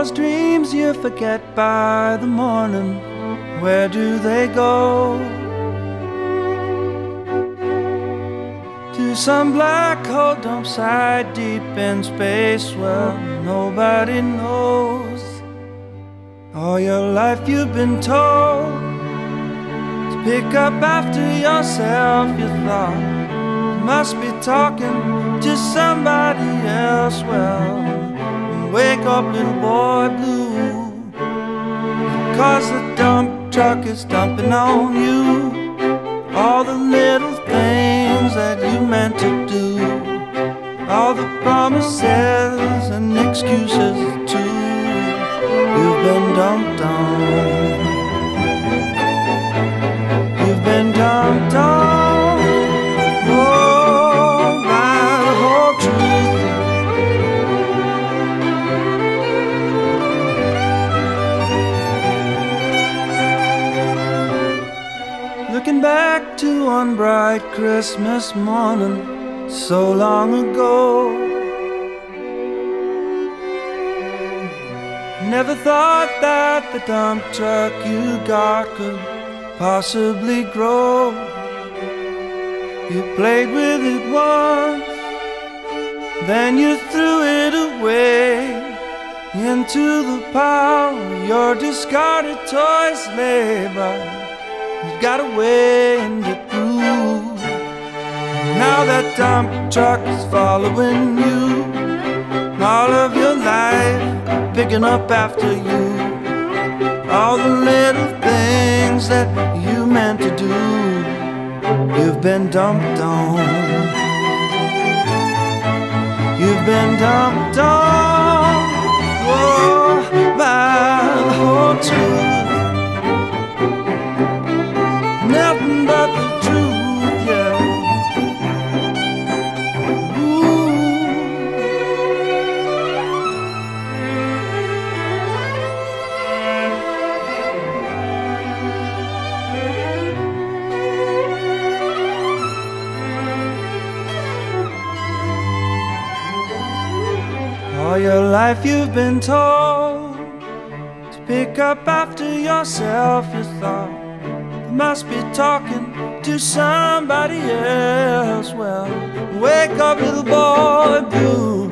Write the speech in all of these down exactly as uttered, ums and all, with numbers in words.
those dreams you forget by the morning, where do they go? To some black hole dump site deep in space where nobody knows. All your life you've been told to pick up after yourself. You thought you must be talking to somebody else. Well, wake up, little boy blue, because the dump truck is dumping on you all the little things that you meant to do, all the promises and excuses too. You've been dumped on. You've been dumped on. Oh, by the whole truth. Looking back to one bright Christmas morning so long ago, never thought that the dump truck you got could possibly grow. You played with it once, then you threw it away into the pile your discarded toys lay by. You got away and it grew. Now that dump truck is following you all of your life, picking up after you all the little things that you meant to do. You've been dumped on. You've been dumped on. Oh, by the whole truth. Nothing but the truth, yeah. All your life you've been told to pick up after yourself. You thought you must be talking to somebody else. Well, wake up, little boy blue.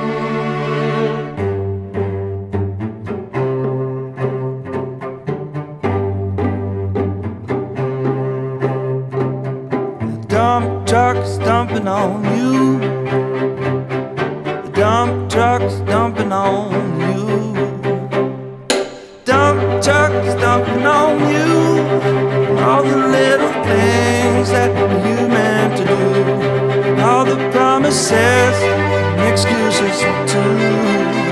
The dump truck's dumping on you. The dump truck's dumping on you. Dump truck's dumping on you all the little things that you meant to do, all the promises and excuses too.